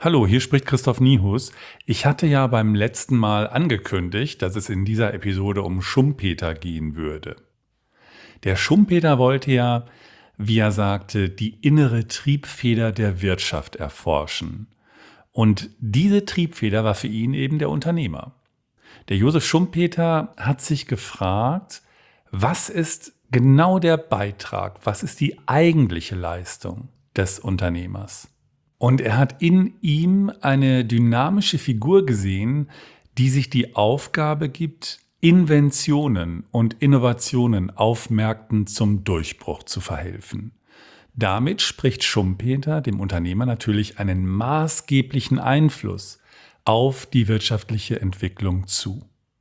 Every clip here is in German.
Hallo, hier spricht Christoph Niehus. Ich hatte ja beim letzten Mal angekündigt, dass es in dieser Episode um Schumpeter gehen würde. Der Schumpeter wollte ja, wie er sagte, die innere Triebfeder der Wirtschaft erforschen. Und diese Triebfeder war für ihn eben der Unternehmer. Der Josef Schumpeter hat sich gefragt, was ist genau der Beitrag, was ist die eigentliche Leistung des Unternehmers? Und er hat in ihm eine dynamische Figur gesehen, die sich die Aufgabe gibt, Inventionen und Innovationen auf Märkten zum Durchbruch zu verhelfen. Damit spricht Schumpeter dem Unternehmer natürlich einen maßgeblichen Einfluss auf die wirtschaftliche Entwicklung zu.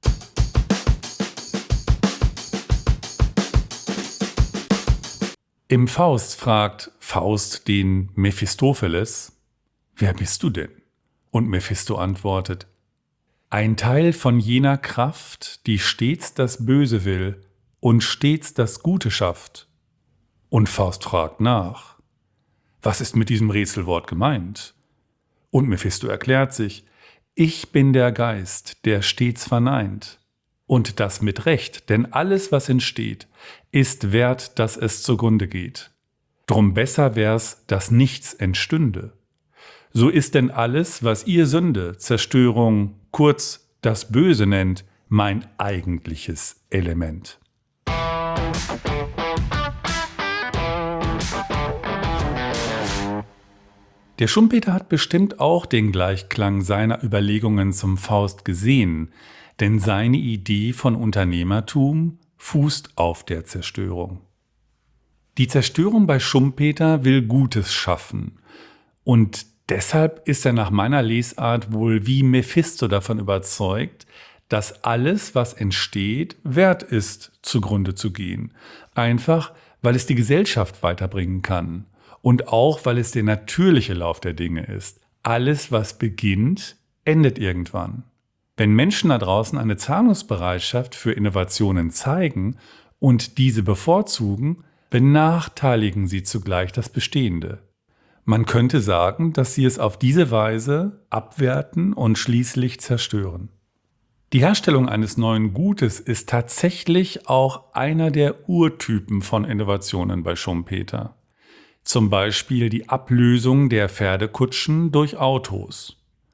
Im Faust fragt Faust den Mephistopheles: Wer bist du denn? Und Mephisto antwortet: Ein Teil von jener Kraft, die stets das Böse will und stets das Gute schafft. Und Faust fragt nach: Was ist mit diesem Rätselwort gemeint? Und Mephisto erklärt sich: Ich bin der Geist, der stets verneint. Und das mit Recht, denn alles, was entsteht, ist wert, dass es zugrunde geht. Drum besser wär's, dass nichts entstünde. So ist denn alles, was ihr Sünde, Zerstörung, kurz das Böse nennt, mein eigentliches Element. Der Schumpeter hat bestimmt auch den Gleichklang seiner Überlegungen zum Faust gesehen, denn seine Idee von Unternehmertum fußt auf der Zerstörung. Die Zerstörung bei Schumpeter will Gutes schaffen und deshalb ist er nach meiner Lesart wohl wie Mephisto davon überzeugt, dass alles, was entsteht, wert ist, zugrunde zu gehen. Einfach, weil es die Gesellschaft weiterbringen kann und auch, weil es der natürliche Lauf der Dinge ist. Alles, was beginnt, endet irgendwann. Wenn Menschen da draußen eine Zahlungsbereitschaft für Innovationen zeigen und diese bevorzugen, benachteiligen sie zugleich das Bestehende. Man könnte sagen, dass sie es auf diese Weise abwerten und schließlich zerstören. Die Herstellung eines neuen Gutes ist tatsächlich auch einer der Urtypen von Innovationen bei Schumpeter. Zum Beispiel die Ablösung der Pferdekutschen durch Autos.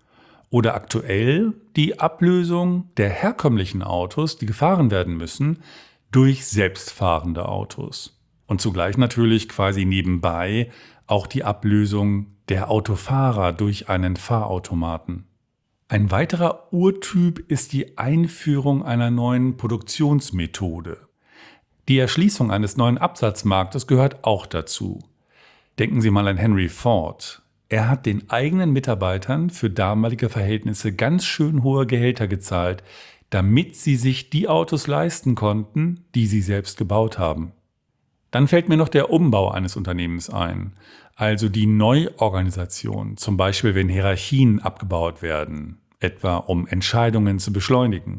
Oder aktuell die Ablösung der herkömmlichen Autos, die gefahren werden müssen, durch selbstfahrende Autos. Und zugleich natürlich quasi nebenbei auch die Ablösung der Autofahrer durch einen Fahrautomaten. Ein weiterer Urtyp ist die Einführung einer neuen Produktionsmethode. Die Erschließung eines neuen Absatzmarktes gehört auch dazu. Denken Sie mal an Henry Ford. Er hat den eigenen Mitarbeitern für damalige Verhältnisse ganz schön hohe Gehälter gezahlt, damit sie sich die Autos leisten konnten, die sie selbst gebaut haben. Dann fällt mir noch der Umbau eines Unternehmens ein, also die Neuorganisation, zum Beispiel wenn Hierarchien abgebaut werden, etwa um Entscheidungen zu beschleunigen.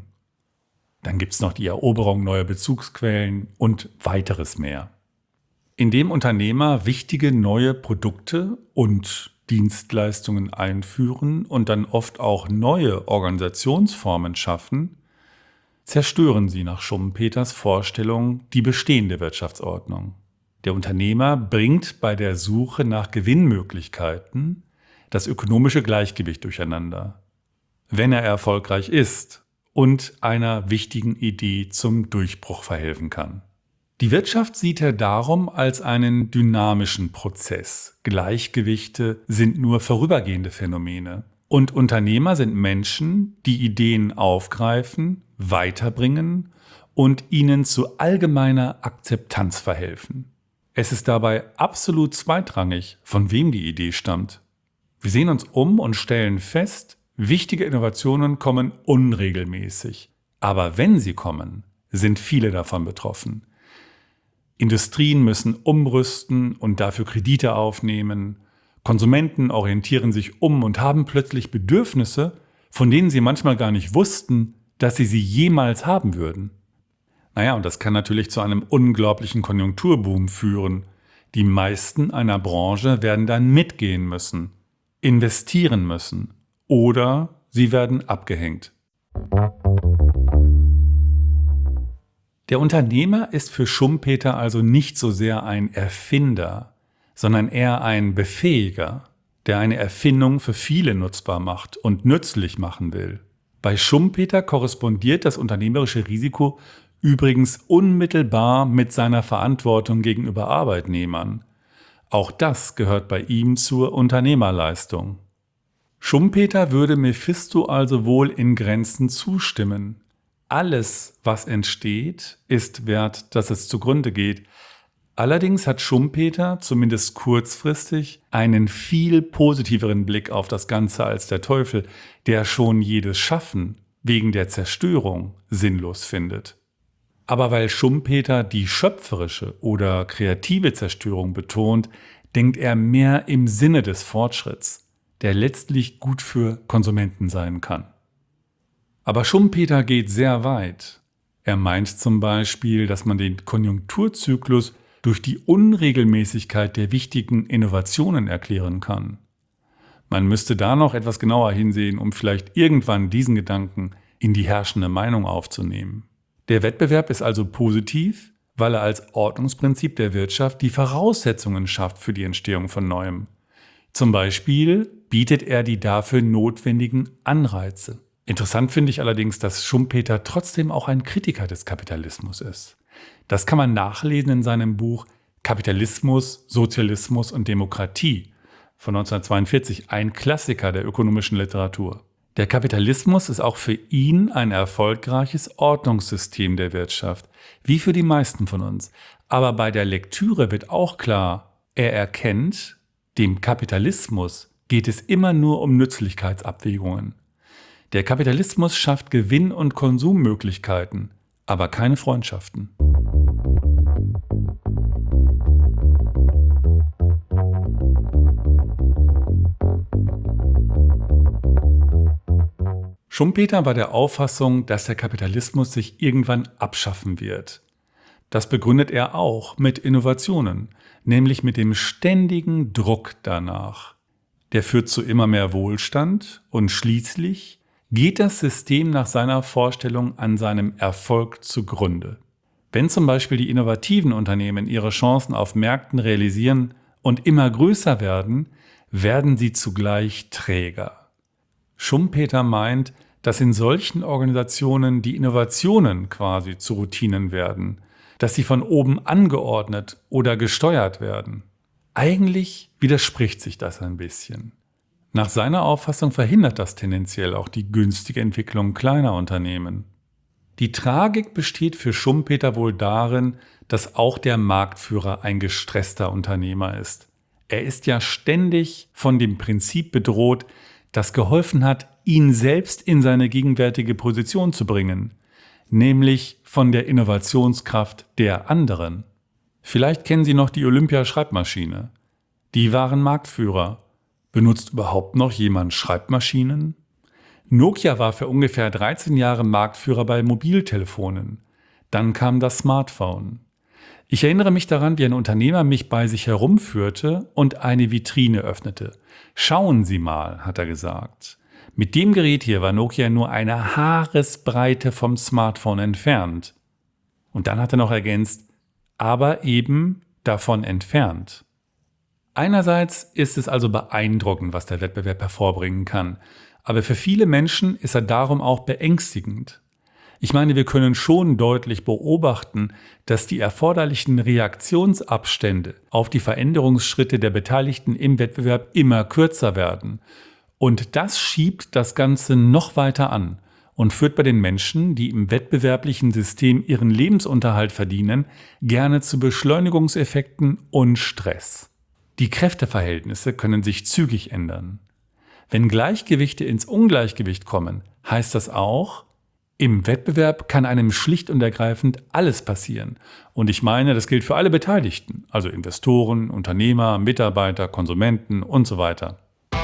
Dann gibt es noch die Eroberung neuer Bezugsquellen und weiteres mehr. Indem Unternehmer wichtige neue Produkte und Dienstleistungen einführen und dann oft auch neue Organisationsformen schaffen, zerstören sie nach Schumpeters Vorstellung die bestehende Wirtschaftsordnung. Der Unternehmer bringt bei der Suche nach Gewinnmöglichkeiten das ökonomische Gleichgewicht durcheinander, wenn er erfolgreich ist und einer wichtigen Idee zum Durchbruch verhelfen kann. Die Wirtschaft sieht er darum als einen dynamischen Prozess. Gleichgewichte sind nur vorübergehende Phänomene. Und Unternehmer sind Menschen, die Ideen aufgreifen, weiterbringen und ihnen zu allgemeiner Akzeptanz verhelfen. Es ist dabei absolut zweitrangig, von wem die Idee stammt. Wir sehen uns um und stellen fest, wichtige Innovationen kommen unregelmäßig. Aber wenn sie kommen, sind viele davon betroffen. Industrien müssen umrüsten und dafür Kredite aufnehmen. Konsumenten orientieren sich um und haben plötzlich Bedürfnisse, von denen sie manchmal gar nicht wussten, dass sie jemals haben würden. Naja, und das kann natürlich zu einem unglaublichen Konjunkturboom führen. Die meisten einer Branche werden dann mitgehen müssen. investieren müssen oder sie werden abgehängt. Der Unternehmer ist für Schumpeter also nicht so sehr ein Erfinder, sondern eher ein Befähiger, der eine Erfindung für viele nutzbar macht und nützlich machen will. Bei Schumpeter korrespondiert das unternehmerische Risiko übrigens unmittelbar mit seiner Verantwortung gegenüber Arbeitnehmern. Auch das gehört bei ihm zur Unternehmerleistung. Schumpeter würde Mephisto also wohl in Grenzen zustimmen. Alles, was entsteht, ist wert, dass es zugrunde geht. Allerdings hat Schumpeter, zumindest kurzfristig, einen viel positiveren Blick auf das Ganze als der Teufel, der schon jedes Schaffen wegen der Zerstörung sinnlos findet. Aber weil Schumpeter die schöpferische oder kreative Zerstörung betont, denkt er mehr im Sinne des Fortschritts, der letztlich gut für Konsumenten sein kann. Aber Schumpeter geht sehr weit. Er meint zum Beispiel, dass man den Konjunkturzyklus durch die Unregelmäßigkeit der wichtigen Innovationen erklären kann. Man müsste da noch etwas genauer hinsehen, um vielleicht irgendwann diesen Gedanken in die herrschende Meinung aufzunehmen. Der Wettbewerb ist also positiv, weil er als Ordnungsprinzip der Wirtschaft die Voraussetzungen schafft für die Entstehung von Neuem. Zum Beispiel bietet er die dafür notwendigen Anreize. Interessant finde ich allerdings, dass Schumpeter trotzdem auch ein Kritiker des Kapitalismus ist. Das kann man nachlesen in seinem Buch Kapitalismus, Sozialismus und Demokratie von 1942, ein Klassiker der ökonomischen Literatur. Der Kapitalismus ist auch für ihn ein erfolgreiches Ordnungssystem der Wirtschaft, wie für die meisten von uns. Aber bei der Lektüre wird auch klar, er erkennt, dem Kapitalismus geht es immer nur um Nützlichkeitsabwägungen. Der Kapitalismus schafft Gewinn- und Konsummöglichkeiten, aber keine Freundschaften. Schumpeter war der Auffassung, dass der Kapitalismus sich irgendwann abschaffen wird. Das begründet er auch mit Innovationen, nämlich mit dem ständigen Druck danach. Der führt zu immer mehr Wohlstand und schließlich geht das System nach seiner Vorstellung an seinem Erfolg zugrunde. Wenn zum Beispiel die innovativen Unternehmen ihre Chancen auf Märkten realisieren und immer größer werden, werden sie zugleich träger. Schumpeter meint, dass in solchen Organisationen die Innovationen quasi zu Routinen werden, dass sie von oben angeordnet oder gesteuert werden. Eigentlich widerspricht sich das ein bisschen. Nach seiner Auffassung verhindert das tendenziell auch die günstige Entwicklung kleiner Unternehmen. Die Tragik besteht für Schumpeter wohl darin, dass auch der Marktführer ein gestresster Unternehmer ist. Er ist ja ständig von dem Prinzip bedroht, das geholfen hat, ihn selbst in seine gegenwärtige Position zu bringen, nämlich von der Innovationskraft der anderen. Vielleicht kennen Sie noch die Olympia-Schreibmaschine. Die waren Marktführer. Benutzt überhaupt noch jemand Schreibmaschinen? Nokia war für ungefähr 13 Jahre Marktführer bei Mobiltelefonen. Dann kam das Smartphone. Ich erinnere mich daran, wie ein Unternehmer mich bei sich herumführte und eine Vitrine öffnete. Schauen Sie mal, hat er gesagt. Mit dem Gerät hier war Nokia nur eine Haaresbreite vom Smartphone entfernt. Und dann hat er noch ergänzt, aber eben davon entfernt. Einerseits ist es also beeindruckend, was der Wettbewerb hervorbringen kann, aber für viele Menschen ist er darum auch beängstigend. Ich meine, wir können schon deutlich beobachten, dass die erforderlichen Reaktionsabstände auf die Veränderungsschritte der Beteiligten im Wettbewerb immer kürzer werden. Und das schiebt das Ganze noch weiter an und führt bei den Menschen, die im wettbewerblichen System ihren Lebensunterhalt verdienen, gerne zu Beschleunigungseffekten und Stress. Die Kräfteverhältnisse können sich zügig ändern. Wenn Gleichgewichte ins Ungleichgewicht kommen, heißt das auch, im Wettbewerb kann einem schlicht und ergreifend alles passieren. Und ich meine, das gilt für alle Beteiligten, also Investoren, Unternehmer, Mitarbeiter, Konsumenten und so weiter.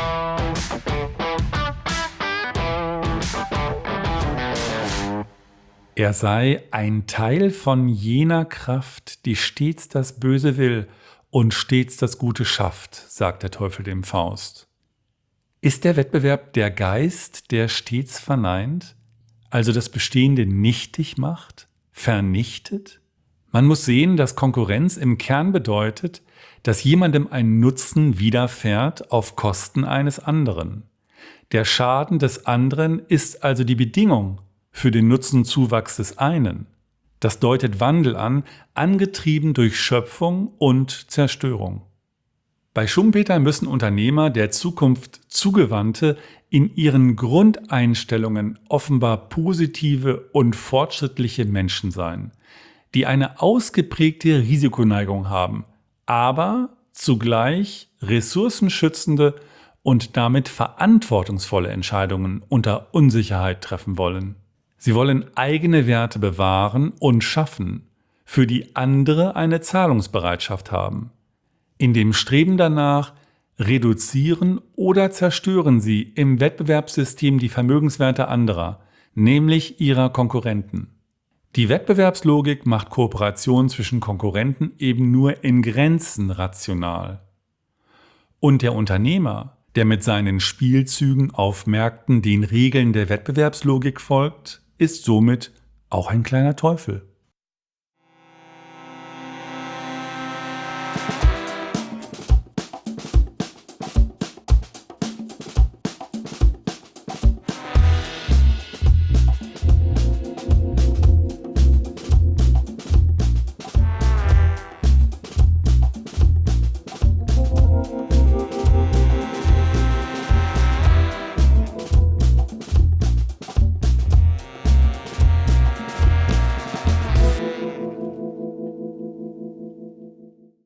Er sei ein Teil von jener Kraft, die stets das Böse will und stets das Gute schafft, sagt der Teufel dem Faust. Ist der Wettbewerb der Geist, der stets verneint, also das Bestehende nichtig macht, vernichtet? Man muss sehen, dass Konkurrenz im Kern bedeutet, dass jemandem ein Nutzen widerfährt auf Kosten eines anderen. Der Schaden des anderen ist also die Bedingung für den Nutzenzuwachs des einen. Das deutet Wandel an, angetrieben durch Schöpfung und Zerstörung. Bei Schumpeter müssen Unternehmer der Zukunft Zugewandte in ihren Grundeinstellungen offenbar positive und fortschrittliche Menschen sein, die eine ausgeprägte Risikoneigung haben, aber zugleich ressourcenschützende und damit verantwortungsvolle Entscheidungen unter Unsicherheit treffen wollen. Sie wollen eigene Werte bewahren und schaffen, für die andere eine Zahlungsbereitschaft haben. In dem Streben danach reduzieren oder zerstören sie im Wettbewerbssystem die Vermögenswerte anderer, nämlich ihrer Konkurrenten. Die Wettbewerbslogik macht Kooperation zwischen Konkurrenten eben nur in Grenzen rational. Und der Unternehmer, der mit seinen Spielzügen auf Märkten den Regeln der Wettbewerbslogik folgt, ist somit auch ein kleiner Teufel.